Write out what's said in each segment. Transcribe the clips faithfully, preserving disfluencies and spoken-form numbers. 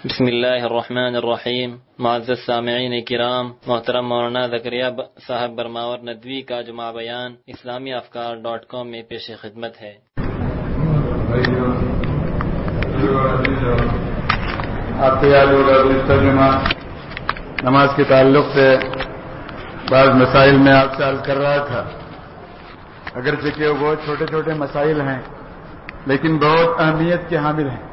بسم اللہ الرحمن الرحیم۔ معزز سامعین کرام، محترم مولانا زکریا صاحب برماور ندوی کا جمعہ بیان اسلامی افکار ڈاٹ کام میں پیش خدمت ہے۔ آپ کو یاد ہوگا گزشتہ جمعہ نماز کے تعلق سے بعض مسائل میں آپ سے عرض کر رہا تھا، اگرچہ کہ وہ بہت چھوٹے چھوٹے مسائل ہیں لیکن بہت اہمیت کے حامل ہیں۔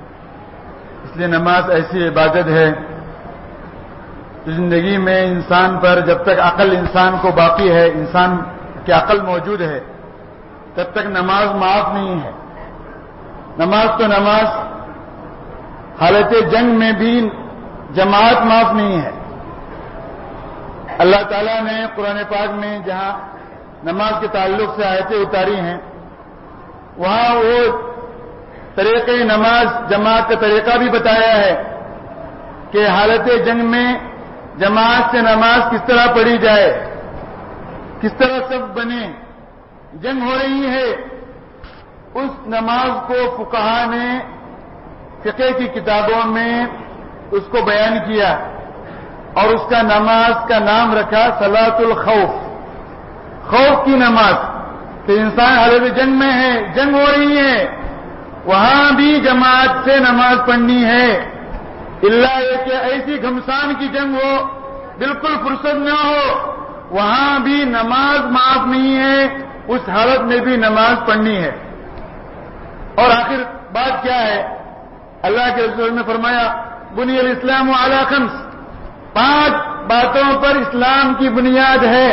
اس لیے نماز ایسی عبادت ہے جو زندگی میں انسان پر جب تک عقل انسان کو باقی ہے، انسان کی عقل موجود ہے، تب تک نماز معاف نہیں ہے۔ نماز تو نماز، حالت جنگ میں بھی جماعت معاف نہیں ہے۔ اللہ تعالیٰ نے قرآن پاک میں جہاں نماز کے تعلق سے آیتیں اتاری ہیں، وہاں وہ طریقے نماز جماعت کا طریقہ بھی بتایا ہے کہ حالت جنگ میں جماعت سے نماز کس طرح پڑھی جائے، کس طرح سب بنے۔ جنگ ہو رہی ہے، اس نماز کو فقہا نے فقہ کی کتابوں میں اس کو بیان کیا اور اس کا نماز کا نام رکھا صلاۃ الخوف، خوف کی نماز۔ کہ انسان حالت جنگ میں ہے، جنگ ہو رہی ہے، وہاں بھی جماعت سے نماز پڑھنی ہے، اللہ یہ کہ ایسی گھمسان کی جنگ ہو، بالکل فرصت نہ ہو، وہاں بھی نماز معاف نہیں ہے، اس حالت میں بھی نماز پڑھنی ہے۔ اور آخر بات کیا ہے؟ اللہ کے رسول نے فرمایا بنی الاسلام علی خمس، پانچ باتوں پر اسلام کی بنیاد ہے۔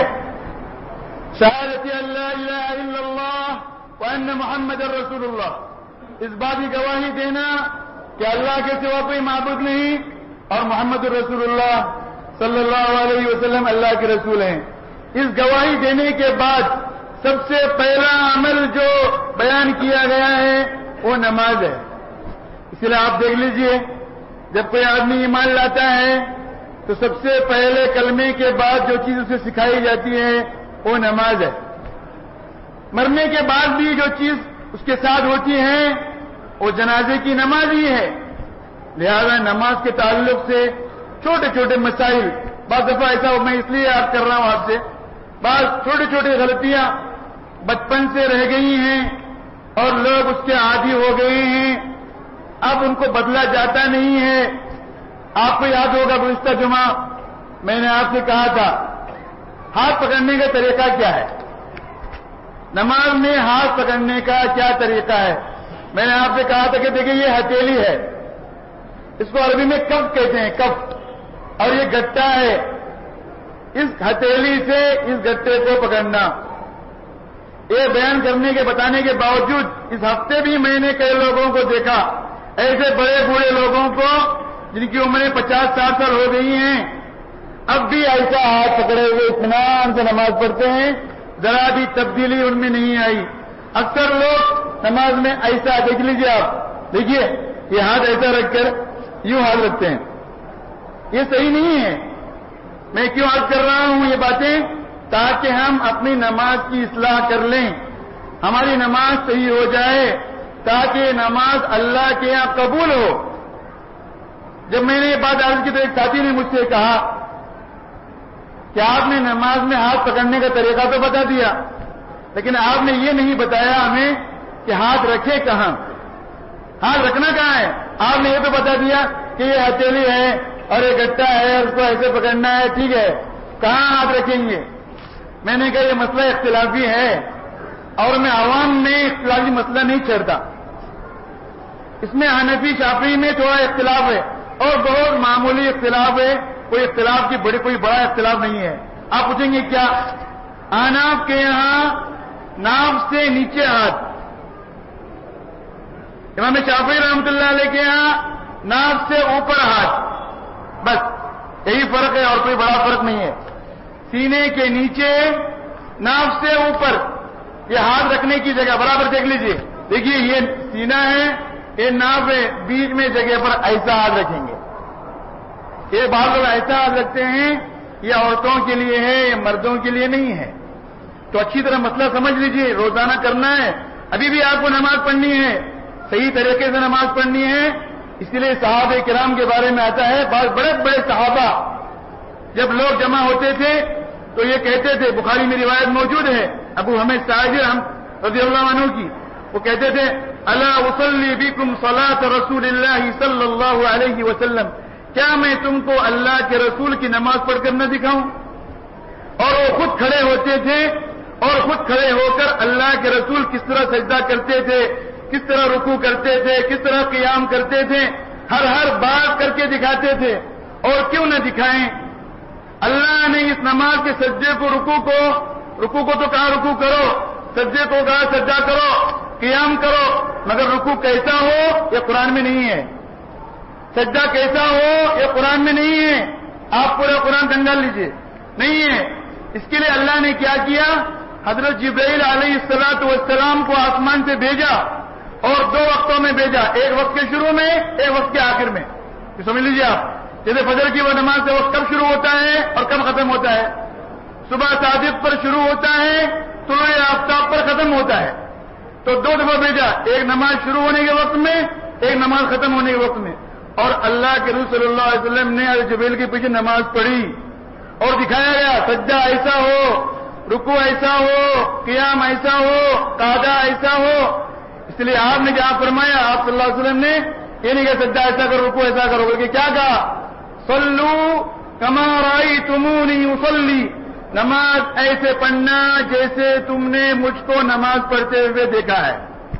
شہادت اللہ الہ الا اللہ وان محمد رسول اللہ، اس بات کی گواہی دینا کہ اللہ کے سوا کوئی معبود نہیں اور محمد رسول اللہ صلی اللہ علیہ وسلم اللہ کے رسول ہیں۔ اس گواہی دینے کے بعد سب سے پہلا عمل جو بیان کیا گیا ہے وہ نماز ہے۔ اس لیے آپ دیکھ لیجئے، جب کوئی آدمی ایمان لاتا ہے تو سب سے پہلے کلمے کے بعد جو چیز اسے سکھائی جاتی ہے وہ نماز ہے۔ مرنے کے بعد بھی جو چیز اس کے ساتھ ہوتی ہے وہ جنازے کی نماز ہی ہے۔ لہذا نماز کے تعلق سے چھوٹے چھوٹے مسائل، بعض دفعہ ایسا میں اس لیے یاد کر رہا ہوں آپ سے، بعض چھوٹی چھوٹی غلطیاں بچپن سے رہ گئی ہیں اور لوگ اس کے عادی ہو گئے ہیں، اب ان کو بدلا جاتا نہیں ہے۔ آپ کو یاد ہوگا گزشتہ جمعہ میں نے آپ سے کہا تھا ہاتھ پکڑنے کا طریقہ کیا ہے، نماز میں ہاتھ پکڑنے کا کیا طریقہ ہے۔ میں نے آپ سے کہا تھا کہ دیکھیں یہ ہتھیلی ہے، اس کو عربی میں کف کہتے ہیں، کف، اور یہ گٹا ہے، اس ہتھیلی سے اس گٹے کو پکڑنا۔ یہ بیان کرنے کے بتانے کے باوجود اس ہفتے بھی میں نے کئی لوگوں کو دیکھا، ایسے بڑے بوڑھے لوگوں کو جن کی عمریں پچاس ساٹھ سال ہو گئی ہیں، اب بھی ایسا ہاتھ پکڑے ہوئے اطمینان سے نماز پڑھتے ہیں، ذرا بھی تبدیلی ان میں نہیں آئی۔ اکثر لوگ نماز میں ایسا، دیکھ لیجیے آپ، دیکھیے یہ ہاتھ ایسا رکھ کر یوں ہاتھ رکھتے ہیں، یہ صحیح نہیں ہے۔ میں کیوں عرض کر رہا ہوں یہ باتیں؟ تاکہ ہم اپنی نماز کی اصلاح کر لیں، ہماری نماز صحیح ہو جائے، تاکہ نماز اللہ کے یہاں قبول ہو۔ جب میں نے یہ بات عرض کی تو ایک ساتھی نے مجھ سے کہا کہ آپ نے نماز میں ہاتھ پکڑنے کا طریقہ تو بتا دیا، لیکن آپ نے یہ نہیں بتایا ہمیں کہ ہاتھ رکھے کہاں، ہاتھ رکھنا کہاں ہے۔ آپ نے یہ تو بتا دیا کہ یہ ہتھیلی ہے اور یہ گٹا ہے، اس کو ایسے پکڑنا ہے، ٹھیک ہے، کہاں ہاتھ رکھیں گے؟ میں نے کہا یہ مسئلہ اختلافی ہے اور میں عوام میں اختلافی مسئلہ نہیں چھیڑتا، اس میں حنفی شافعی میں تھوڑا اختلاف ہے اور بہت معمولی اختلاف ہے، کوئی اختلاف کی بڑی کوئی بڑا اختلاف نہیں ہے۔ آپ پوچھیں گے کیا؟ احناف کے یہاں ناف سے نیچے ہاتھ، امام شافعی رحمۃ اللہ علیہ کے یہاں ناف سے اوپر ہاتھ، بس یہی فرق ہے اور کوئی بڑا فرق نہیں ہے۔ سینے کے نیچے ناف سے اوپر یہ ہاتھ رکھنے کی جگہ برابر دیکھ لیجئے، دیکھیے یہ سینہ ہے، یہ ناف ہے، بیچ میں جگہ پر ایسا ہاتھ رکھیں گے۔ یہ بعض لوگ ایسا ہاتھ رکھتے ہیں، یہ عورتوں کے لیے ہے، یہ مردوں کے لیے نہیں ہے۔ تو اچھی طرح مسئلہ سمجھ لیجئے، روزانہ کرنا ہے، ابھی بھی آپ کو نماز پڑھنی ہے، صحیح طریقے سے نماز پڑھنی ہے، اس لیے صحابہ کرام کے بارے میں آتا ہے، بہت بڑے بڑے صحابہ جب لوگ جمع ہوتے تھے تو یہ کہتے تھے، بخاری میں روایت موجود ہے ابو حمید ساجر رضی اللہ عنہ کی، وہ کہتے تھے الا اصلی بکم صلاۃ رسول اللہ صلی اللہ علیہ وسلم، کیا میں تم کو اللہ کے رسول کی نماز پڑھ کر نہ دکھاؤں؟ اور وہ خود کھڑے ہوتے تھے اور خود کھڑے ہو کر اللہ کے رسول کس طرح سجدہ کرتے تھے، کس طرح رکوع کرتے تھے، کس طرح قیام کرتے تھے، ہر ہر بات کر کے دکھاتے تھے۔ اور کیوں نہ دکھائیں؟ اللہ نے اس نماز کے سجدے کو رکوع کو رکوع کو تو کہا رکوع کرو، سجدے کو کہا سجدہ کرو، قیام کرو، مگر رکوع کیسا ہو یہ قرآن میں نہیں ہے، سجدہ کیسا ہو یہ قرآن میں نہیں ہے۔ آپ پورا قرآن کنگال لیجئے، نہیں ہے۔ اس کے لیے اللہ نے کیا کیا؟ حضرت جبرائیل علیہ الصلوۃ والسلام کو آسمان سے بھیجا اور دو وقتوں میں بھیجا، ایک وقت کے شروع میں، ایک وقت کے آخر میں۔ یہ سمجھ لیجیے آپ، جیسے فجر کی وہ نماز سے وقت کب شروع ہوتا ہے اور کب ختم ہوتا ہے؟ صبح صادق پر شروع ہوتا ہے، طلوع آفتاب پر ختم ہوتا ہے۔ تو دو دفعہ بھیجا، ایک نماز شروع ہونے کے وقت میں، ایک نماز ختم ہونے کے وقت میں۔ اور اللہ کے رسول صلی اللہ علیہ وسلم نے حضرت جبرائیل کے پیچھے نماز پڑھی اور دکھایا گیا سجدہ ایسا ہو، رکوع ایسا ہو، قیام ایسا ہو، قعدہ ایسا ہو۔ اس لیے آپ نے جہاں فرمایا، آپ صلی اللہ علیہ وسلم نے یہ نہیں کہا سجدہ ایسا کرو، رکوع ایسا کرو، بلکہ کیا کہا؟ صلو کما رأیتمونی اصلی، نماز ایسے پڑھنا جیسے تم نے مجھ کو نماز پڑھتے ہوئے دیکھا ہے۔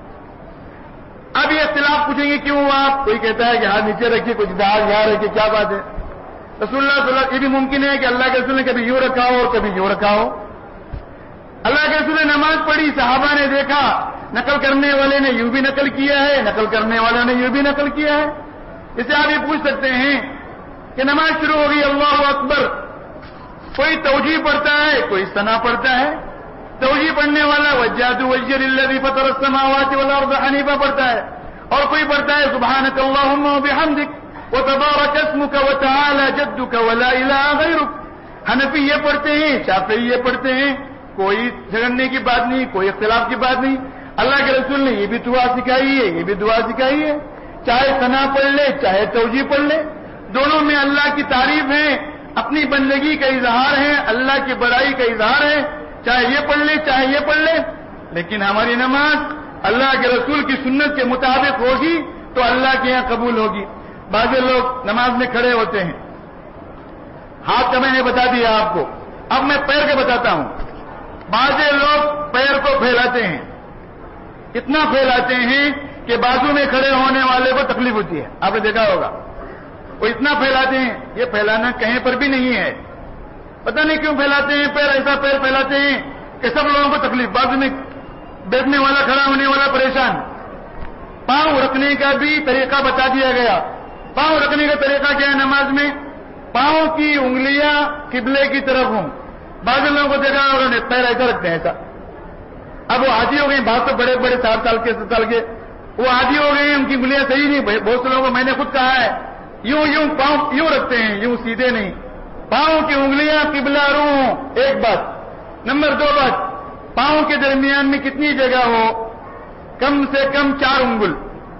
اب یہ اختلاف پوچھیں گے کیوں آپ؟ کوئی کہتا ہے کہ ہاتھ نیچے رکھیے، کچھ دار یہاں رکھیے، کیا بات ہے؟ رسول اللہ صلی اللہ علیہ وسلم، یہ بھی ممکن ہے کہ اللہ کے رسول نے کبھی یوں رکھا ہو اور کبھی یوں رکھا ہو۔ اللہ کے رسول نے نماز پڑھی، صحابہ نے دیکھا، نقل کرنے والے نے یوں بھی نقل کیا ہے، نقل کرنے والے نے یوں بھی نقل کیا ہے۔ اسے آپ یہ پوچھ سکتے ہیں کہ نماز شروع ہو گئی، اللہ اکبر، کوئی توجیہ پڑھتا ہے، کوئی ثنا پڑھتا ہے۔ توجیہ پڑھنے والا وجہت وجہ للذی فطر السماوات والارض حنیفہ پڑھتا ہے، اور کوئی پڑھتا ہے سبحانک اللہم وبحمدک وتبارک اسمک وتعالی جدک ولا الہ غیرک۔ حنفی یہ پڑھتے ہیں، شافعی یہ پڑھتے ہیں، کوئی جھگڑنے کی بات نہیں، کوئی اختلاف کی بات نہیں۔ اللہ کے رسول نے یہ بھی دعا سکھائی ہے، یہ بھی دعا سکھائی ہے، چاہے ثنا پڑھ لے چاہے توجیہ پڑھ لے، دونوں میں اللہ کی تعریف ہے، اپنی بندگی کا اظہار ہے، اللہ کی بڑائی کا اظہار ہے، چاہے یہ پڑھ لے چاہے یہ پڑھ لے۔ لیکن ہماری نماز اللہ کے رسول کی سنت کے مطابق ہوگی تو اللہ کے یہاں قبول ہوگی۔ بعض لوگ نماز میں کھڑے ہوتے ہیں، ہاتھ کا میں نے بتا دیا آپ کو، اب میں پیر کے بتاتا ہوں۔ بعض لوگ پیر کو پھیلاتے ہیں، اتنا پھیلاتے ہیں کہ بازو میں کھڑے ہونے والے کو تکلیف ہوتی ہے، آپ نے دیکھا ہوگا، وہ اتنا پھیلاتے ہیں۔ یہ پھیلانا کہیں پر بھی نہیں ہے، پتہ نہیں کیوں پھیلاتے ہیں پیر، ایسا پیر پھیلاتے ہیں کہ سب لوگوں کو تکلیف، بازو میں بیٹھنے والا کھڑا ہونے والا پریشان۔ پاؤں رکھنے کا بھی طریقہ بتا دیا گیا۔ پاؤں رکھنے کا طریقہ کیا ہے نماز میں؟ پاؤں کی انگلیاں قبلے کی طرف ہوں۔ بعض لوگوں کو دیکھا انہوں نے پیر ایسا رکھتے ہیں، ایسا۔ اب وہ عادی ہو گئے، بات تو بڑے بڑے سات سال کے ست سال کے، وہ عادی ہو گئے ہیں، ان کی انگلیاں صحیح نہیں۔ بہت سے لوگوں کو میں نے خود کہا ہے، یوں یوں پاؤں یوں رکھتے ہیں، یوں سیدھے نہیں۔ پاؤں کی انگلیاں قبلہ رو ہوں، ایک بات۔ نمبر دو بات، پاؤں کے درمیان میں کتنی جگہ ہو؟ کم سے کم چار انگل،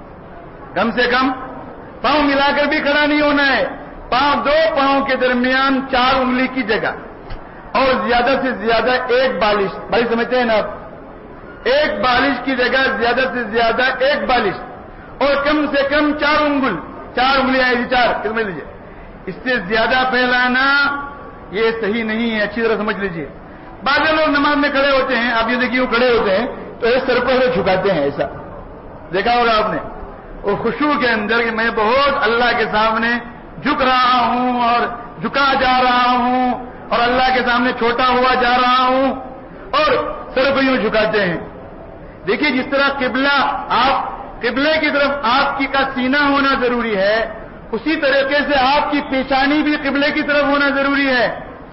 کم سے کم۔ پاؤں ملا کر بھی کھڑا نہیں ہونا ہے، پاؤں دو پاؤں کے درمیان چار انگلی کی جگہ، اور زیادہ سے زیادہ ایک بالش، بھائی سمجھتے ہیں نا آپ، ایک بالش کی جگہ زیادہ سے زیادہ ایک بالش، اور کم سے کم چار انگل، چار انگلیاں ایسی چار، سمجھ لیجیے۔ اس سے زیادہ پھیلانا یہ صحیح نہیں ہے، اچھی طرح سمجھ لیجیے۔ بعض لوگ نماز میں کھڑے ہوتے ہیں، آپ یہ دیکھیے وہ کھڑے ہوتے ہیں تو ایک سر پر جھکاتے ہیں، ایسا دیکھا ہوگا آپ نے، وہ خشوع کے اندر کہ میں بہت اللہ کے سامنے جھک رہا ہوں اور جھکا جا رہا ہوں اور اللہ کے سامنے چھوٹا ہوا جا رہا ہوں، اور سر کو یوں جھکاتے ہیں۔ دیکھیے جس طرح قبلہ، آپ قبلے کی طرف آپ کی کا سینہ ہونا ضروری ہے، اسی طریقے سے آپ کی پیشانی بھی قبلے کی طرف ہونا ضروری ہے۔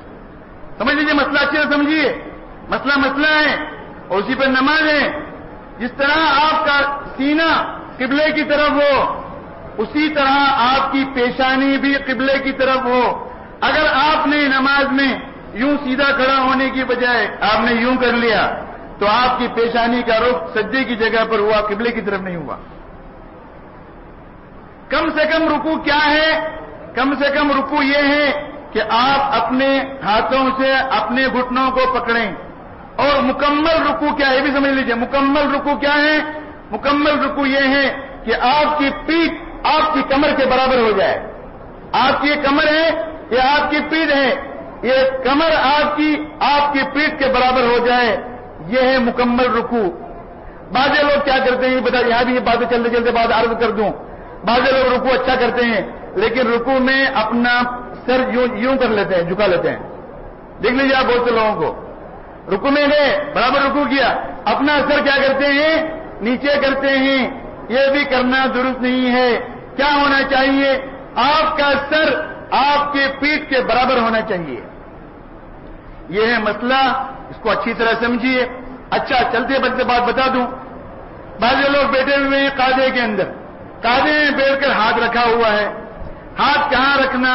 سمجھ لیجیے مسئلہ، اچھے سے سمجھیے، مسئلہ مسئلہ ہے اور اسی پر نماز ہے۔ جس طرح آپ کا سینہ قبلے کی طرف ہو، اسی طرح آپ کی پیشانی بھی قبلے کی طرف ہو۔ اگر آپ نے نماز میں یوں سیدھا کھڑا ہونے کی بجائے آپ نے یوں کر لیا تو آپ کی پیشانی کا رخ سجدے کی جگہ پر ہوا، قبلے کی طرف نہیں ہوا۔ کم سے کم رکوع کیا ہے؟ کم سے کم رکوع یہ ہے کہ آپ اپنے ہاتھوں سے اپنے گھٹنوں کو پکڑیں. اور مکمل رکوع کیا ہے یہ بھی سمجھ لیجئے. مکمل رکوع کیا ہے؟ مکمل رکوع یہ ہے کہ آپ کی پیٹھ آپ کی کمر کے برابر ہو جائے. آپ کی یہ کمر ہے، یہ آپ کی پیٹھ ہے، یہ کمر آپ کی آپ کی پیٹھ کے برابر ہو جائے. یہ ہے مکمل رکوع. بعض لوگ کیا کرتے ہیں بتا یہاں بھی یہ باتیں چلتے چلتے بات عرض کر دوں. بعض لوگ رکوع اچھا کرتے ہیں لیکن رکوع میں اپنا سر یوں یوں کر لیتے ہیں، جھکا لیتے ہیں. دیکھ لیجیے آپ بہت سے لوگوں کو رکوع میں گئے، برابر رکوع کیا، اپنا سر کیا کرتے ہیں؟ نیچے کرتے ہیں. یہ بھی کرنا درست نہیں ہے. کیا ہونا چاہیے؟ آپ کا سر آپ کے پیٹھ کے برابر ہونا چاہیے. یہ ہے مسئلہ، اس کو اچھی طرح سمجھیے. اچھا چلتے بچتے بات بتا دوں. بعض لوگ بیٹھے ہوئے ہیں قاعدے کے اندر، قاعدے میں بیٹھ کر ہاتھ رکھا ہوا ہے. ہاتھ کہاں رکھنا؟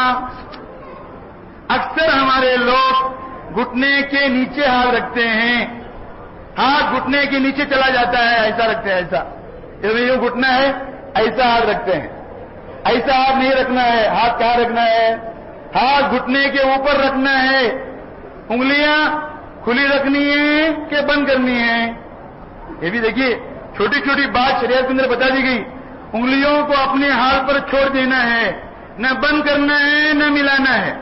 اکثر ہمارے لوگ گھٹنے کے نیچے ہاتھ رکھتے ہیں. ہاتھ گھٹنے کے نیچے چلا جاتا ہے، ایسا رکھتے ہیں، ایسا یوں گھٹنا ہے، ایسا ہاتھ رکھتے ہیں. ایسا ہاتھ نہیں رکھنا ہے. ہاتھ کہاں رکھنا ہے؟ ہاتھ گھٹنے کے اوپر رکھنا ہے. انگلیاں کھلی رکھنی ہے کہ بند کرنی ہے؟ یہ بھی دیکھیے چھوٹی چھوٹی بات شریعت کے اندر بتا دی گئی. انگلیوں کو اپنے حال پر چھوڑ دینا ہے، نہ بند کرنا ہے نہ ملانا ہے.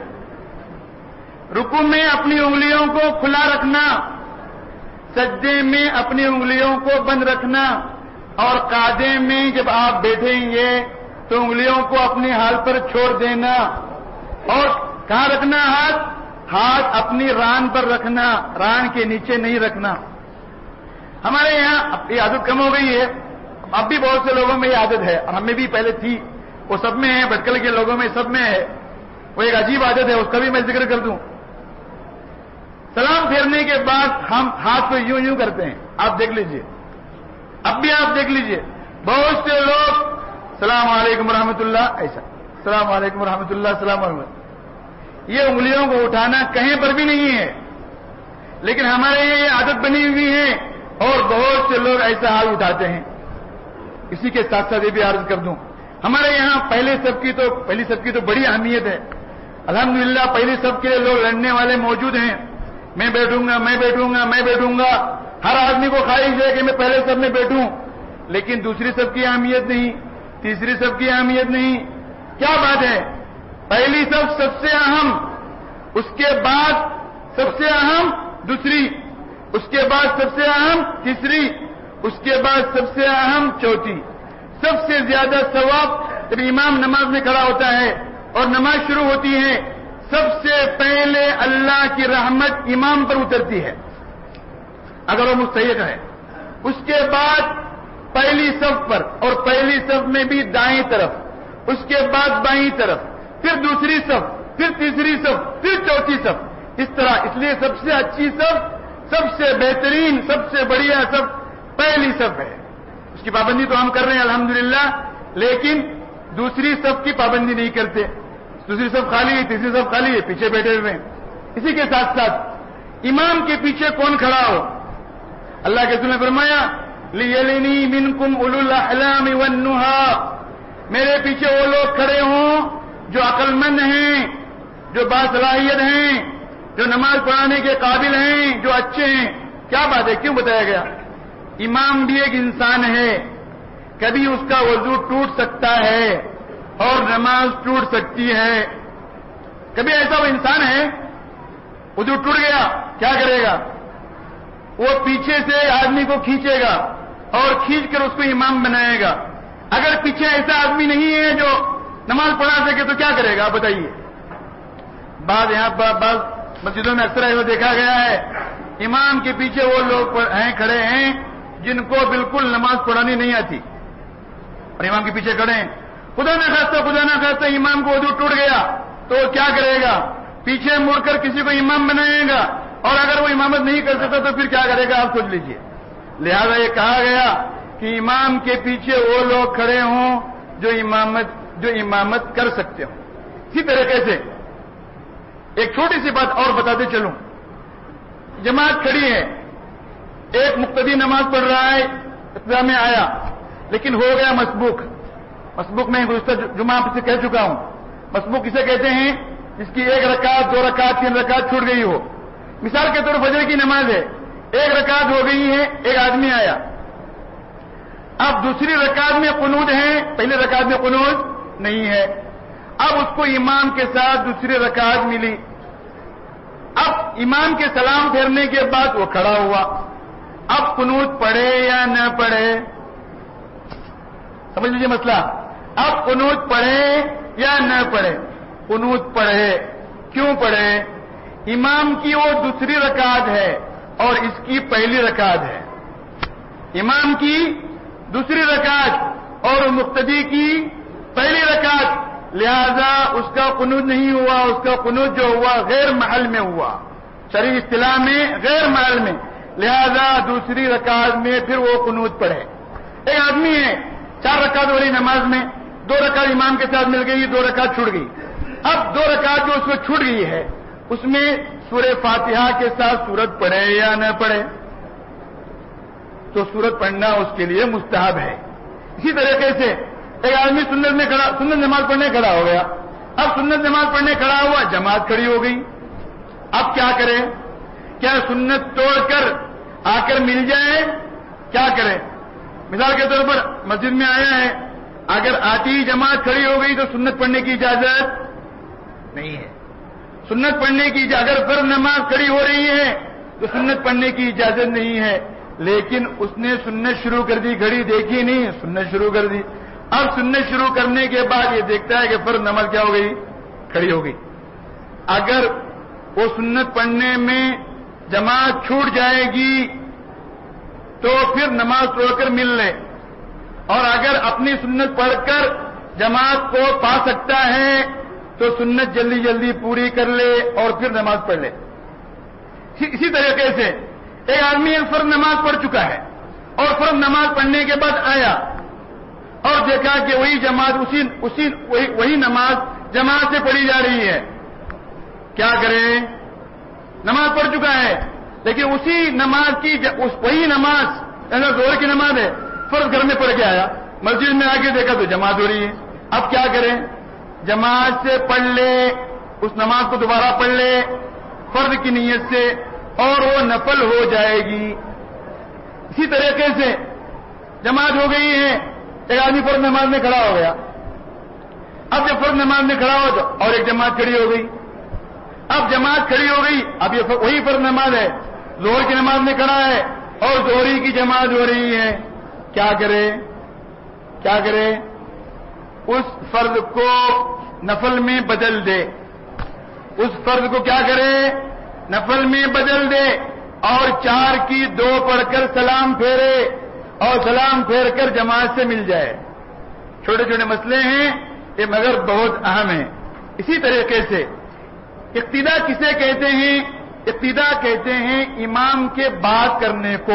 رکوع میں اپنی انگلیوں کو کھلا رکھنا، سجدے میں اپنی انگلیوں کو بند رکھنا، اور قعدے میں جب آپ بیٹھیں گے تو انگلیوں کو اپنے حال پر چھوڑ دینا. اور کہاں رکھنا ہاتھ؟ ہاتھ اپنی ران پر رکھنا، ران کے نیچے نہیں رکھنا. ہمارے یہاں یہ عادت کم ہو گئی ہے، اب بھی بہت سے لوگوں میں یہ عادت ہے، اور ہمیں بھی پہلے تھی، وہ سب میں ہے، بھٹکل کے لوگوں میں سب میں ہے. وہ ایک عجیب عادت ہے، اس کا بھی میں ذکر کر دوں. سلام پھیرنے کے بعد ہم ہاتھ کو یوں یوں کرتے ہیں. آپ دیکھ لیجئے، اب بھی آپ دیکھ لیجئے بہت سے لوگ السلام علیکم ورحمۃ اللہ، ایسا السلام علیکم ورحمۃ اللہ، السلام علیکم. یہ انگلیوں کو اٹھانا کہیں پر بھی نہیں ہے، لیکن ہمارے یہاں یہ عادت بنی ہوئی ہے اور بہت سے لوگ ایسا ہاتھ اٹھاتے ہیں. اسی کے ساتھ ساتھ یہ بھی عرض کر دوں، ہمارے یہاں پہلے سب کی تو پہلی سب کی تو بڑی اہمیت ہے. الحمدللہ پہلی سب کے لیے لوگ لڑنے والے موجود ہیں. میں بیٹھوں گا میں بیٹھوں گا میں بیٹھوں گا ہر آدمی کو خواہش ہے کہ میں پہلے سب میں بیٹھوں، لیکن دوسری سب کی اہمیت نہیں، تیسری سب کی اہمیت نہیں. کیا بات ہے؟ پہلی سب سب سے اہم، اس کے بعد سب سے اہم دوسری، اس کے بعد سب سے اہم تیسری، اس کے بعد سب سے اہم چوتھی. سب سے زیادہ ثواب جب امام نماز میں کھڑا ہوتا ہے اور نماز شروع ہوتی ہے، سب سے پہلے اللہ کی رحمت امام پر اترتی ہے اگر وہ مستحق ہے. اس کے بعد پہلی صف پر، اور پہلی صف میں بھی دائیں طرف، اس کے بعد بائیں طرف، پھر دوسری صف، پھر تیسری صف، پھر چوتھی صف. اس طرح، اس لیے سب سے اچھی صف، سب سے بہترین، سب سے بڑھیا صف پہلی صف ہے. اس کی پابندی تو ہم کر رہے ہیں الحمدللہ، لیکن دوسری صف کی پابندی نہیں کرتے. دوسری صف خالی ہے، تیسری صف خالی ہے، پیچھے بیٹھے ہوئے ہیں. اسی کے ساتھ ساتھ امام کے پیچھے کون کھڑا ہو؟ اللہ کے رسول نے فرمایا لِيَلِنِي مِنْكُمْ أُولُو الْأَحْلَامِ وَالنُّهَى، میرے پیچھے وہ لوگ کھڑے ہوں جو عقل مند ہیں، جو باصلاحیت ہیں، جو نماز پڑھانے کے قابل ہیں، جو اچھے ہیں. کیا بات ہے؟ کیوں بتایا گیا؟ امام بھی ایک انسان ہے، کبھی اس کا وضو ٹوٹ سکتا ہے اور نماز ٹوٹ سکتی ہے. کبھی ایسا وہ انسان ہے وضو ٹوٹ گیا، کیا کرے گا؟ وہ پیچھے سے آدمی کو کھینچے گا اور کھینچ کر اس کو امام بنائے گا. اگر پیچھے ایسا آدمی نہیں ہے جو نماز پڑھا سکے تو کیا کرے گا؟ آپ بتائیے. بعض یہاں بعض مسجدوں میں اکثر ایسا دیکھا گیا ہے، امام کے پیچھے وہ لوگ ہیں کھڑے ہیں جن کو بالکل نماز پڑھانی نہیں آتی اور امام کے پیچھے کھڑے ہیں. خدا نہ خواستہ خدا نہ خواستہ امام کو وضو ٹوٹ گیا تو وہ کیا کرے گا؟ پیچھے مڑ کر کسی کو امام بنائے گا، اور اگر وہ امامت نہیں کر سکتا تو پھر کیا کرے گا؟ آپ سوچ لیجئے. لہذا یہ کہا گیا کہ امام کے پیچھے وہ لوگ کھڑے ہوں جو امامت جو امامت کر سکتے ہوں. اسی طریقے سے ایک چھوٹی سی بات اور بتاتے چلوں. جماعت کھڑی ہے، ایک مقتدی نماز پڑھ رہا ہے، ابتدا میں آیا لیکن ہو گیا مسبوق. مسبوق میں گزشتہ جمعہ سے کہہ چکا ہوں، مسبوق کسے کہتے ہیں؟ جس کی ایک رکعت، دو رکعت، تین رکعت چھوٹ گئی ہو۔ مثال کے طور پر فجر کی نماز ہے، ایک رکعت ہو گئی ہے، ایک آدمی آیا، اب دوسری رکعت میں قنوت ہے، پہلے رکعت میں قنوت نہیں ہے، اب اس کو امام کے ساتھ دوسری رکعت ملی، اب امام کے سلام پھیرنے کے بعد وہ کھڑا ہوا، اب قنوت پڑھے یا نہ پڑھے؟ سمجھ لیجیے مسئلہ، اب قنوت پڑھے یا نہ پڑھے؟ قنوت پڑھے۔ کیوں پڑھے؟ امام کی وہ دوسری رکعت ہے اور اس کی پہلی رکعت ہے، امام کی دوسری رکعت اور مقتدی کی پہلی رکعت، لہذا اس کا قنوت نہیں ہوا، اس کا قنوت جو ہوا غیر محل میں ہوا، شرعی اصطلاح میں غیر محل میں، لہذا دوسری رکعت میں پھر وہ قنوت پڑھے۔ ایک آدمی ہے، چار رکعت ہو رہی نماز میں، دو رکعت امام کے ساتھ مل گئی، دو رکعت چھوٹ گئی، اب دو رکعت جو اس میں چھوٹ گئی ہے اس میں سورہ فاتحہ کے ساتھ سورت پڑھے یا نہ پڑھے؟ تو سورت پڑھنا اس کے لیے مستحب ہے۔ اسی طریقے سے ایک آدمی سنت میں کھڑا، سنت نماز پڑھنے کھڑا ہو گیا، اب سنت نماز پڑھنے کھڑا ہوا، جماعت کھڑی ہو گئی، اب کیا کرے؟ کیا سنت توڑ کر آ کر مل جائے؟ کیا کرے؟ مثال کے طور پر مسجد میں آیا ہے، اگر آتی ہی جماعت کھڑی ہو گئی تو سنت پڑھنے کی اجازت نہیں ہے، سنت پڑھنے کی اگر فرض نماز کھڑی ہو رہی ہے تو سنت پڑھنے کی اجازت نہیں ہے، لیکن اس نے سنت شروع کر دی، گھڑی دیکھی نہیں، سنت شروع کر دی، اب سنت شروع کرنے کے بعد یہ دیکھتا ہے کہ فرض نماز کیا ہو گئی؟ کھڑی ہو گئی۔ اگر وہ سنت پڑھنے میں جماعت چھوٹ جائے گی تو پھر نماز توڑ کر مل لے، اور اگر اپنی سنت پڑھ کر جماعت کو پا سکتا ہے تو سنت جلدی جلدی پوری کر لے اور پھر نماز پڑھ لے۔ اسی طریقے سے ایک آدمی فرض نماز پڑھ چکا ہے اور فرض نماز پڑھنے کے بعد آیا اور دیکھا کہ وہی جماعت اسی اسی وہی, وہی نماز جماعت سے پڑھی جا رہی ہے، کیا کرے؟ نماز پڑھ چکا ہے لیکن اسی نماز کی اس وہی نماز زہر کی نماز ہے، فرض گھر میں پڑھ کے آیا، مسجد میں آ کے دیکھا تو جماعت ہو رہی ہے، اب کیا کریں؟ جماعت سے پڑھ لے، اس نماز کو دوبارہ پڑھ لے فرض کی نیت سے اور وہ نفل ہو جائے گی۔ اسی طریقے سے جماعت ہو گئی ہے، ایک آدمی فرض نماز میں کھڑا ہو گیا، اب جب فرض نماز میں کھڑا ہو تو اور ایک جماعت کھڑی ہو گئی، اب جماعت کھڑی ہو گئی، اب یہ وہی فرض نماز ہے، ظہر کی نماز میں کھڑا ہے اور ظہری کی جماعت ہو رہی ہے، کیا کرے؟ کیا کرے؟ اس فرض کو نفل میں بدل دے، اس فرض کو کیا کرے؟ نفل میں بدل دے اور چار کی دو پڑھ کر سلام پھیرے اور سلام پھیر کر جماعت سے مل جائے۔ چھوٹے چھوٹے مسئلے ہیں یہ مگر بہت اہم ہیں۔ اسی طریقے سے اقتداء کسے کہتے ہیں؟ اقتداء کہتے ہیں امام کے بات کرنے کو۔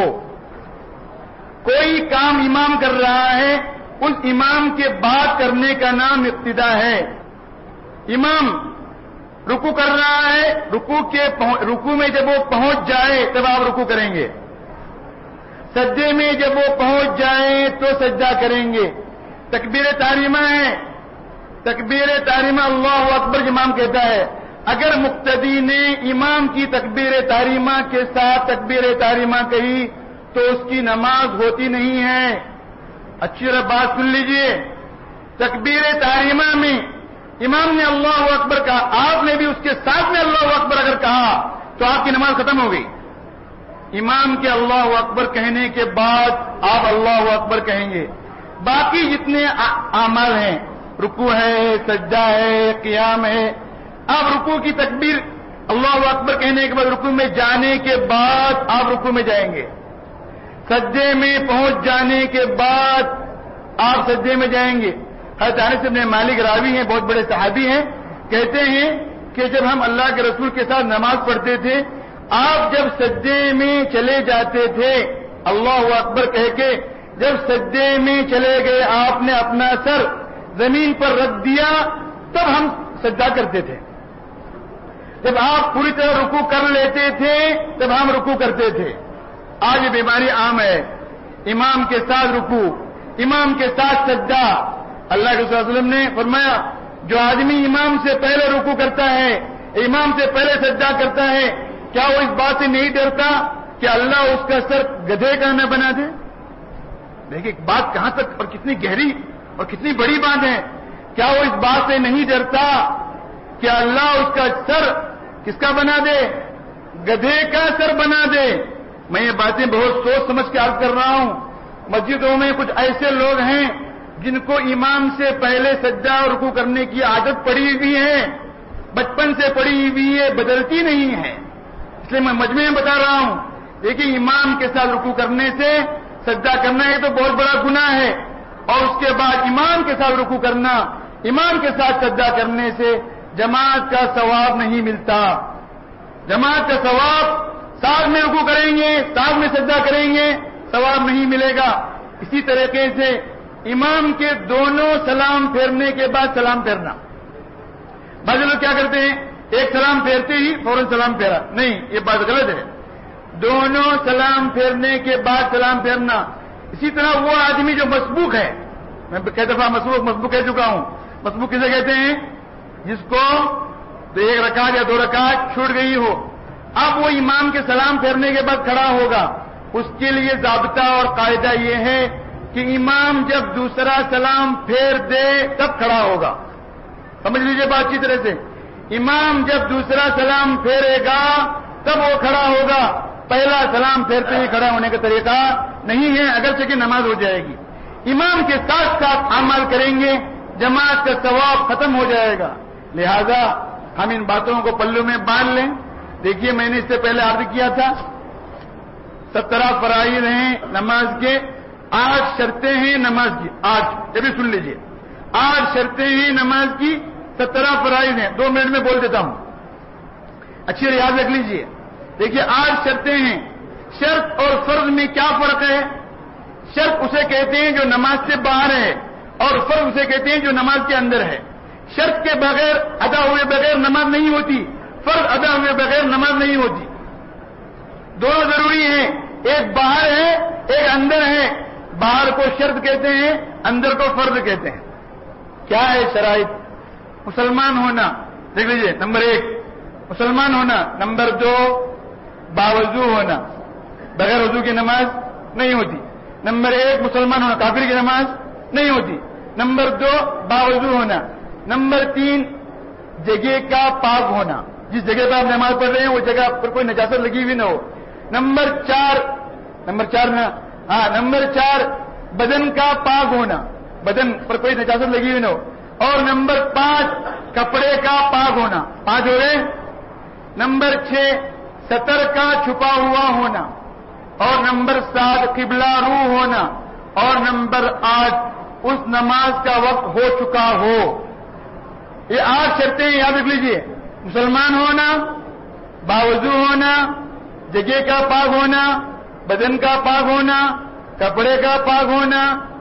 کوئی کام امام کر رہا ہے، اس امام کے بات کرنے کا نام اقتداء ہے۔ امام رکوع کر رہا ہے، رکوع کے رکوع میں جب وہ پہنچ جائے تب آپ رکوع کریں گے، سجدے میں جب وہ پہنچ جائے تو سجدہ کریں گے۔ تکبیر تحریمہ ہے، تکبیر تحریمہ اللہ اکبر امام کہتا ہے، اگر مقتدی نے امام کی تکبیر تحریمہ کے ساتھ تکبیر تحریمہ کہی تو اس کی نماز ہوتی نہیں ہے۔ اچھی طرح بات سن لیجئے، تکبیر تحریمہ میں امام نے اللہ اکبر کہا، آپ نے بھی اس کے ساتھ میں اللہ اکبر اگر کہا تو آپ کی نماز ختم ہو گئی۔ امام کے اللہ اکبر کہنے کے بعد آپ اللہ اکبر کہیں گے، باقی جتنے اعمال ہیں، رکوع ہے، سجدہ ہے، قیام ہے، اب رکوع کی تکبیر اللہ اکبر کہنے کے بعد رکوع میں جانے کے بعد آپ رکوع میں جائیں گے، سجدے میں پہنچ جانے کے بعد آپ سجدے میں جائیں گے۔ حضرت انس بن مالک راوی ہیں، بہت بڑے صحابی ہیں، کہتے ہیں کہ جب ہم اللہ کے رسول کے ساتھ نماز پڑھتے تھے، آپ جب سجدے میں چلے جاتے تھے اللہ اکبر کہہ کے، جب سجدے میں چلے گئے آپ نے اپنا سر زمین پر رکھ دیا تب ہم سجدہ کرتے تھے، جب آپ پوری طرح رکوع کر لیتے تھے تب ہم رکوع کرتے تھے۔ آج یہ بیماری عام ہے، امام کے ساتھ رکوع، امام کے ساتھ سجدہ، اللہ کے رسول صلی اللہ علیہ وسلم نے فرمایا جو آدمی امام سے پہلے رکوع کرتا ہے، امام سے پہلے سجدہ کرتا ہے، کیا وہ اس بات سے نہیں ڈرتا کہ اللہ اس کا سر گدھے کا نہ بنا دے؟ دیکھیے بات کہاں تک اور کتنی گہری اور کتنی بڑی بات ہے. کیا وہ اس بات سے نہیں ڈرتا کہ اللہ اس کا سر کس کا بنا دے؟ گدھے کا سر بنا دے. میں یہ باتیں بہت سوچ سمجھ کے عرض کر رہا ہوں. مسجدوں میں کچھ ایسے لوگ ہیں جن کو امام سے پہلے سجدہ اور رکوع کرنے کی عادت پڑی ہوئی ہے، بچپن سے پڑی ہوئی ہے، بدلتی نہیں ہے. اس لیے میں مجمع میں بتا رہا ہوں، دیکھیے امام کے ساتھ رکوع کرنے سے سجدہ کرنا یہ تو بہت بڑا گناہ ہے، اور اس کے بعد امام کے ساتھ رکوع کرنا، امام کے ساتھ سجدہ کرنے سے جماعت کا ثواب نہیں ملتا. جماعت کا ثواب ساتھ میں رکوع کریں گے، ساتھ میں سجدہ کریں گے، ثواب نہیں ملے گا. اسی طریقے سے امام کے دونوں سلام پھیرنے کے بعد سلام پھیرنا. بعض لوگ کیا کرتے ہیں، ایک سلام پھیرتے ہی فوراً سلام پھیرا. نہیں، یہ بات غلط ہے. دونوں سلام پھیرنے کے بعد سلام پھیرنا. اسی طرح وہ آدمی جو مسبوق ہے، میں کئی دفعہ مسبوق مسبوق کہہ چکا ہوں. مسبوق کسے کہتے ہیں؟ جس کو تو ایک رکعت یا دو رکعت چھوٹ گئی ہو، اب وہ امام کے سلام پھیرنے کے بعد کھڑا ہوگا. اس کے لیے ضابطہ اور قاعدہ یہ ہے کہ امام جب دوسرا سلام پھیر دے تب کھڑا ہوگا. سمجھ لیجئے بات اچھی طرح سے. امام جب دوسرا سلام پھیرے گا تب وہ کھڑا ہوگا. پہلا سلام پھیرتے ہی کھڑا ہونے کا طریقہ نہیں ہے، اگرچہ کہ نماز ہو جائے گی. امام کے ساتھ ساتھ عمل کریں گے، جماعت کا ثواب ختم ہو جائے گا. لہذا ہم ان باتوں کو پلوں میں باندھ لیں. دیکھیے میں نے اس سے پہلے عرض کیا تھا سترہ فرائض ہیں نماز کے، آٹھ شرطیں ہیں نماز کی. آٹھ، یہ بھی سن لیجئے، آٹھ شرطیں ہیں نماز کی، سترہ فرائض ہیں. دو منٹ میں بول دیتا ہوں، اچھی ریاض رکھ لیجئے. دیکھیے آٹھ شرطیں ہیں. شرط اور فرض میں کیا فرق ہے؟ شرط اسے کہتے ہیں جو نماز سے باہر ہے، اور فرض اسے کہتے ہیں جو نماز کے اندر ہے. شرط کے بغیر ادا ہوئے بغیر نماز نہیں ہوتی، فرض ادا ہوئے بغیر نماز نہیں ہوتی. دونوں ضروری ہیں، ایک باہر ہے ایک اندر ہے. باہر کو شرط کہتے ہیں، اندر کو فرض کہتے ہیں. کیا ہے شرائط؟ مسلمان ہونا، دیکھ لیجیے، نمبر ایک مسلمان ہونا. نمبر دو باوضو ہونا، بغیر وضو کی نماز نہیں ہوتی. نمبر ایک مسلمان ہونا، کافر کی نماز نہیں ہوتی. نمبر دو باوضو ہونا. نمبر تین جگہ کا پاک ہونا، جس جگہ پر آپ نماز پڑھ رہے ہیں وہ جگہ پر کوئی نجاست لگی ہوئی نہ ہو. نمبر چار نمبر چار نا ہاں نمبر چار بدن کا پاک ہونا، بدن پر کوئی نجاست لگی ہوئی نہ ہو. اور نمبر پانچ کپڑے کا پاک ہونا. پانچ ہو گئے. نمبر چھ ستر کا چھپا ہوا ہونا. اور نمبر سات قبلہ رو ہونا. اور نمبر آٹھ اس نماز کا وقت ہو چکا ہو. یہ آٹھ شرطیں یاد رکھ لیجیے. مسلمان ہونا، باوضو ہونا، جگہ کا پاک ہونا، بدن کا پاک ہونا، کپڑے کا پاک ہونا،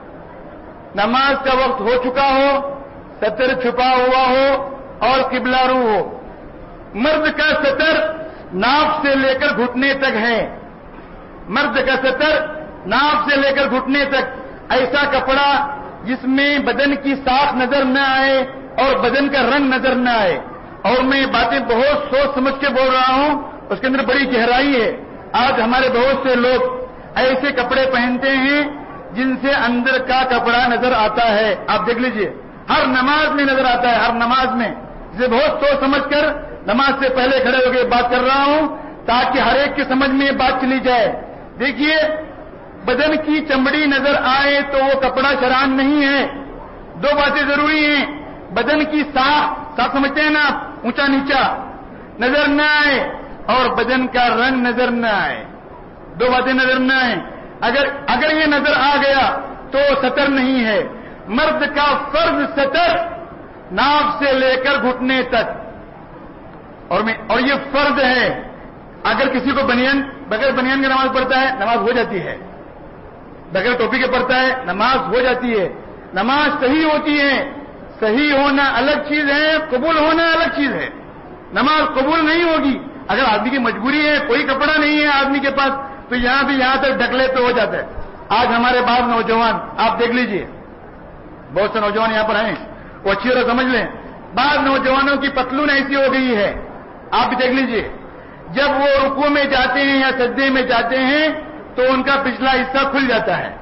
نماز کا وقت ہو چکا ہو، ستر چھپا ہوا ہو، اور قبلہ رو ہو. مرد کا ستر ناف سے لے کر گھٹنے تک ہے. مرد کا ستر ناف سے لے کر گھٹنے تک. ایسا کپڑا جس میں بدن کی ساخت نظر نہ آئے اور بدن کا رنگ نظر نہ آئے. اور میں یہ باتیں بہت سوچ سمجھ کے بول رہا ہوں، اس کے اندر بڑی گہرائی ہے. آج ہمارے بہت سے لوگ ایسے کپڑے پہنتے ہیں جن سے اندر کا کپڑا نظر آتا ہے. آپ دیکھ لیجئے، ہر نماز میں نظر آتا ہے، ہر نماز میں. اسے بہت سوچ سمجھ کر نماز سے پہلے کھڑے ہو کے بات کر رہا ہوں تاکہ ہر ایک کی سمجھ میں یہ بات چلی جائے. دیکھیے، بدن کی چمڑی نظر آئے تو وہ کپڑا شران نہیں ہے. دو باتیں ضروری ہیں. بدن کی ساخت ساخت سمجھتے ہیں نا، اونچا نیچا نظر نہ آئے، اور بدن کا رنگ نظر نہ آئے. دو باتیں نظر نہ آئے. اگر اگر یہ نظر آ گیا تو ستر نہیں ہے. مرد کا فرض ستر ناف سے لے کر گھٹنے تک، اور میں اور یہ فرض ہے. اگر کسی کو بنیان بغیر بنیان کی نماز پڑھتا ہے نماز ہو جاتی ہے، بغیر ٹوپی کے پڑھتا ہے نماز ہو جاتی ہے. نماز صحیح ہوتی ہے. صحیح ہونا الگ چیز ہے، قبول ہونا الگ چیز ہے. نماز قبول نہیں ہوگی اگر آدمی کی مجبوری ہے، کوئی کپڑا نہیں ہے آدمی کے پاس، تو یہاں بھی یہاں تک ڈھک لے تو ہو جاتا ہے. آج ہمارے بعض نوجوان آپ دیکھ لیجئے، بہت سے نوجوان یہاں پر ہیں، وہ اچھی طرح سمجھ لیں، بعض نوجوانوں کی پتلون ایسی ہو گئی ہے، آپ بھی دیکھ لیجئے، جب وہ رکوع میں جاتے ہیں یا سجدے میں جاتے ہیں تو ان کا پچھلا حصہ کھل جاتا ہے،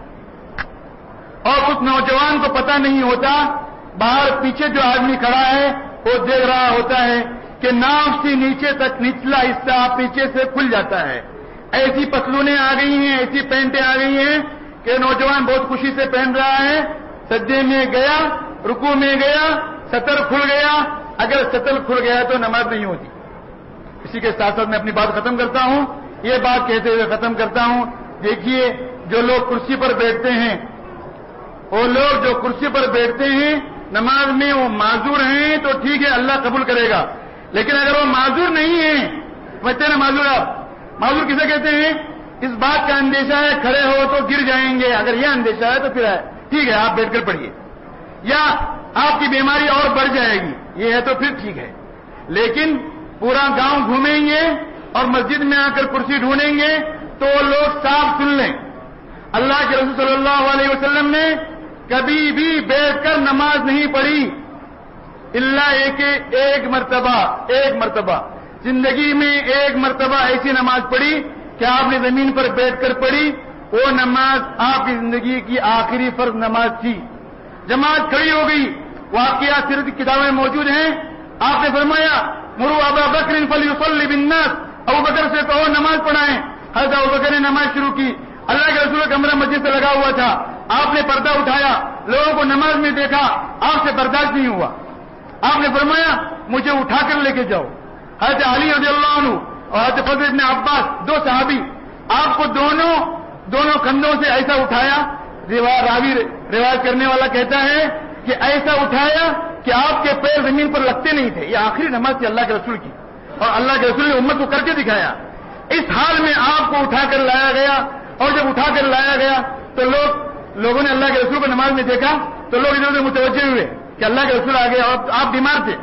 اور اس نوجوان کو پتہ نہیں ہوتا، باہر پیچھے جو آدمی کھڑا ہے وہ دیکھ رہا ہوتا ہے کہ ناف سے نیچے تک نچلا حصہ پیچھے سے کھل جاتا ہے۔ ایسی پتلونیں آ گئی ہیں، ایسی پینٹیں آ گئی ہیں کہ نوجوان بہت خوشی سے پہن رہا ہے، سجدے میں گیا، رکوع میں گیا، سطر کھل گیا، اگر سطر کھل گیا تو نماز نہیں ہوتی۔ اسی کے ساتھ ساتھ میں اپنی بات ختم کرتا ہوں، یہ بات کہتے ہوئے ختم کرتا ہوں، دیکھیے جو لوگ کرسی پر بیٹھتے ہیں، وہ لوگ جو کرسی پر بیٹھتے ہیں نماز میں وہ معذور ہیں تو ٹھیک ہے، اللہ قبول کرے گا، لیکن اگر وہ معذور نہیں ہیں، سمجھتے ہیں نا معذور، آپ معذور کسے کہتے ہیں؟ اس بات کا اندیشہ ہے کھڑے ہو تو گر جائیں گے، اگر یہ اندیشہ ہے تو پھر ہے ٹھیک ہے آپ بیٹھ کر پڑھیے، یا آپ کی بیماری اور بڑھ جائے گی، یہ ہے تو پھر ٹھیک ہے، لیکن پورا گاؤں گھومیں گے اور مسجد میں آ کر کرسی ڈھونڈیں گے تو لوگ صاف سن لیں، اللہ کے رسول صلی اللہ علیہ وسلم نے کبھی بھی بیٹھ کر نماز نہیں پڑھی، الا ایک ایک مرتبہ ایک مرتبہ زندگی میں ایک مرتبہ ایسی نماز پڑھی کہ آپ نے زمین پر بیٹھ کر پڑھی، وہ نماز آپ کی زندگی کی آخری فرض نماز تھی۔ جماعت کھڑی ہو گئی، واقعات سیرت کی کتابیں موجود ہیں، آپ نے فرمایا مروا ابا بکر فلیصلی بالناس، ابو بکر سے کہو نماز پڑھائیں، حضرت ابو بکر نے نماز شروع کی، اللہ کے رسول کا کمرہ مسجد سے لگا ہوا تھا، آپ نے پردہ اٹھایا، لوگوں کو نماز میں دیکھا، آپ سے برداشت نہیں ہوا، آپ نے فرمایا مجھے اٹھا کر لے کے جاؤ۔ حضرت علی رضی اللہ عنہ اور حضرت فضل بن عباس، دو صحابی، آپ کو دونوں دونوں کندھوں سے ایسا اٹھایا، راوی روایت کرنے والا کہتا ہے کہ ایسا اٹھایا کہ آپ کے پیر زمین پر لگتے نہیں تھے، یہ آخری نماز تھی اللہ کے رسول کی، اور اللہ کے رسول نے امت کو کر کے دکھایا۔ اس حال میں آپ کو اٹھا کر لایا گیا، اور جب اٹھا کر لایا گیا تو لوگ لوگوں نے اللہ کے رسول کو نماز میں دیکھا تو لوگ ادھر ادھر متوجہ ہوئے کہ اللہ کے رسول آ گئے اور آپ بیمار تھے۔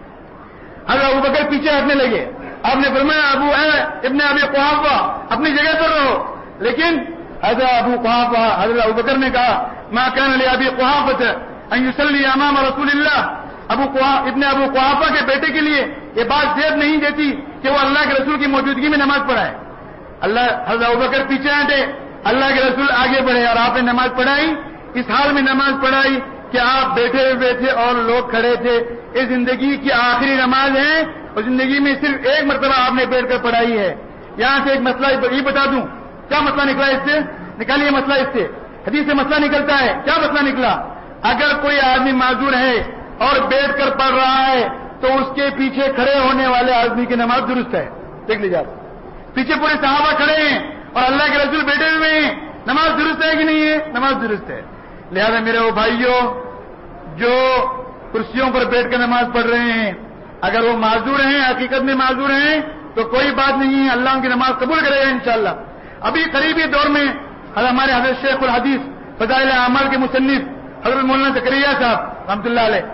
حضرت ابو بکر پیچھے ہٹنے لگے، آپ نے فرمایا ابو اے ابن ابی قحافہ اپنی جگہ پر رہو، لیکن حضرت ابو قحافہ حضرت ابو بکر نے کہا ما كان لابي قحافة ان يصلي امام رسول اللہ، ابو ابن ابو قحافہ کے بیٹے کے لیے یہ بات زیب نہیں دیتی کہ وہ اللہ کے رسول کی موجودگی میں نماز پڑھائے۔ اللہ حضرت ابو بکر پیچھے ہٹے، اللہ کے رسول آگے بڑھے اور آپ نے نماز پڑھائی، اس حال میں نماز پڑھائی کہ آپ بیٹھے ہوئے تھے اور لوگ کھڑے تھے۔ یہ زندگی کی آخری نماز ہے اور زندگی میں صرف ایک مرتبہ آپ نے بیٹھ کر پڑھائی ہے۔ یہاں سے ایک مسئلہ یہ بتا دوں، کیا مسئلہ نکلا اس سے؟ نکالیے مسئلہ اس سے، حدیث سے مسئلہ نکلتا ہے، کیا مسئلہ نکلا؟ اگر کوئی آدمی معذور ہے اور بیٹھ کر پڑھ رہا ہے تو اس کے پیچھے کھڑے ہونے والے آدمی کی نماز درست ہے۔ دیکھ لیجیے آپ، پیچھے پورے صحابہ کھڑے ہیں اور اللہ کے رسول بیٹھے ہوئے ہیں، نماز درست ہے کہ نہیں ہے؟ نماز درست ہے۔ لہذا میرے وہ بھائیوں جو کرسیوں پر بیٹھ کر نماز پڑھ رہے ہیں، اگر وہ معذور ہیں، حقیقت میں معذور ہیں تو کوئی بات نہیں ہے، اللہ ان کی نماز قبول کرے گا انشاءاللہ۔ ابھی قریبی دور میں ہمارے حضرت شیخ الحدیث فضائل اعمال کے مصنف حضرت مولانا زکریا صاحب رحمۃ اللہ علیہ،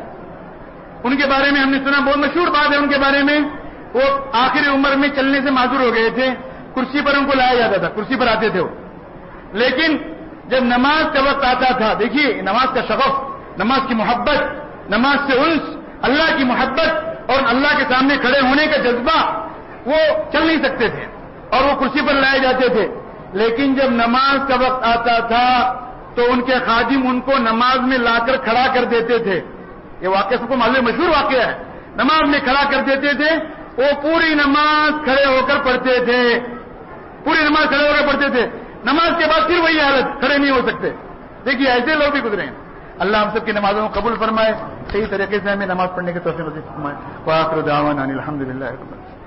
ان کے بارے میں ہم نے سنا، بہت مشہور بات ہے ان کے بارے میں، وہ آخری عمر میں چلنے سے معذور ہو گئے تھے، کرسی پر ان کو لایا جاتا تھا، کرسی پر آتے تھے وہ، لیکن جب نماز کا وقت آتا تھا، دیکھیے نماز کا شغف، نماز کی محبت، نماز سے انس، اللہ کی محبت اور اللہ کے سامنے کھڑے ہونے کا جذبہ، وہ چل نہیں سکتے تھے اور وہ کرسی پر لائے جاتے تھے، لیکن جب نماز کا وقت آتا تھا تو ان کے خادم ان کو نماز میں لا کر کھڑا کر دیتے تھے۔ یہ واقعہ سب کو معلوم، مشہور واقعہ ہے، نماز میں کھڑا کر دیتے تھے، وہ پوری نماز کھڑے ہو کر پڑھتے تھے، پوری نماز کھڑے ہو کر پڑھتے تھے، نماز کے بعد پھر وہی حالت، کھڑے نہیں ہو سکتے۔ دیکھیے ایسے لوگ بھی گزرے ہیں، اللہ ہم سب کی نمازوں کو قبول فرمائے، صحیح طریقے سے ہمیں نماز پڑھنے کی توفیق نصیب فرمائے۔ وآخر دعوانا ان الحمد للہ رب العالمین۔